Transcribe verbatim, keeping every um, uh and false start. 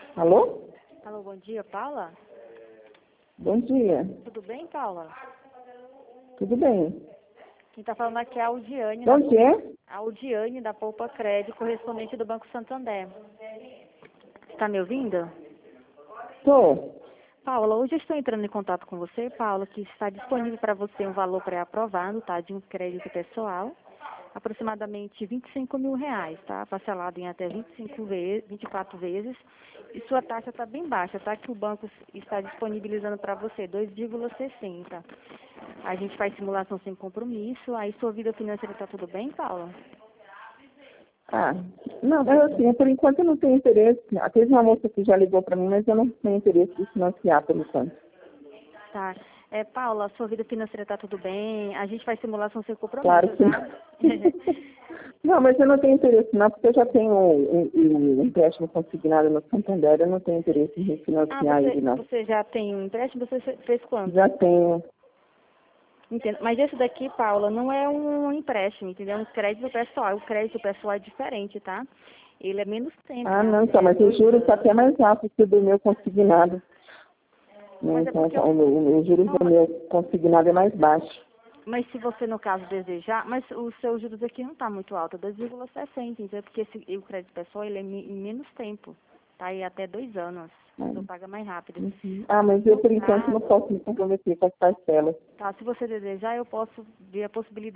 Alô? Alô, bom dia, Paula? Bom dia. Tudo bem, Paula? Tudo bem? Quem está falando aqui é a Aldiane, De onde da, é? a Aldiane da Poupa Crédito, correspondente do Banco Santander. Está me ouvindo? Tô. Paula, hoje eu estou entrando em contato com você, Paula, que está disponível para você um valor pré-aprovado, tá? De um crédito pessoal, aproximadamente vinte e cinco mil reais, tá? Parcelado em até vinte e cinco vezes, vinte e quatro vezes. E sua taxa está bem baixa, tá? Que o banco está disponibilizando para você, dois vírgula sessenta. A gente faz simulação sem compromisso. Aí sua vida financeira está tudo bem, Paula? Ah, não, mas assim, por enquanto eu não tenho interesse. Teve uma moça que já ligou para mim, mas eu não tenho interesse de financiar por enquanto. Tá. É, Paula, sua vida financeira está tudo bem? A gente faz simulação sem compromisso, Claro que tá? não. Não, mas eu não tenho interesse não, porque eu já tenho o, o, o empréstimo consignado no Santander, eu não tenho interesse em Ah, refinanciar você, ele, não. você já tem um empréstimo? Você fez quanto? Já tenho. Entendo. Mas esse daqui, Paula, não é um empréstimo, entendeu? É um crédito pessoal. O crédito pessoal é diferente, tá? Ele é menos tempo, Ah, tá? não, então, É mas o dois juros está anos. até mais alto que o do meu consignado. Mas é Então, porque eu... o, o, o juros Não, do mas, meu consignado é mais baixo. mas se você, no caso, desejar... Mas os seus juros aqui não tá muito alto, é dois vírgula sessenta, entendeu? Porque esse, o crédito pessoal, ele é mi- em menos tempo, tá? E até dois anos. A pessoa paga mais rápido. Uhum. Ah, mas eu, No por enquanto, não caso, posso me comprometer com as parcelas. tá? Se você desejar, eu posso ver a possibilidade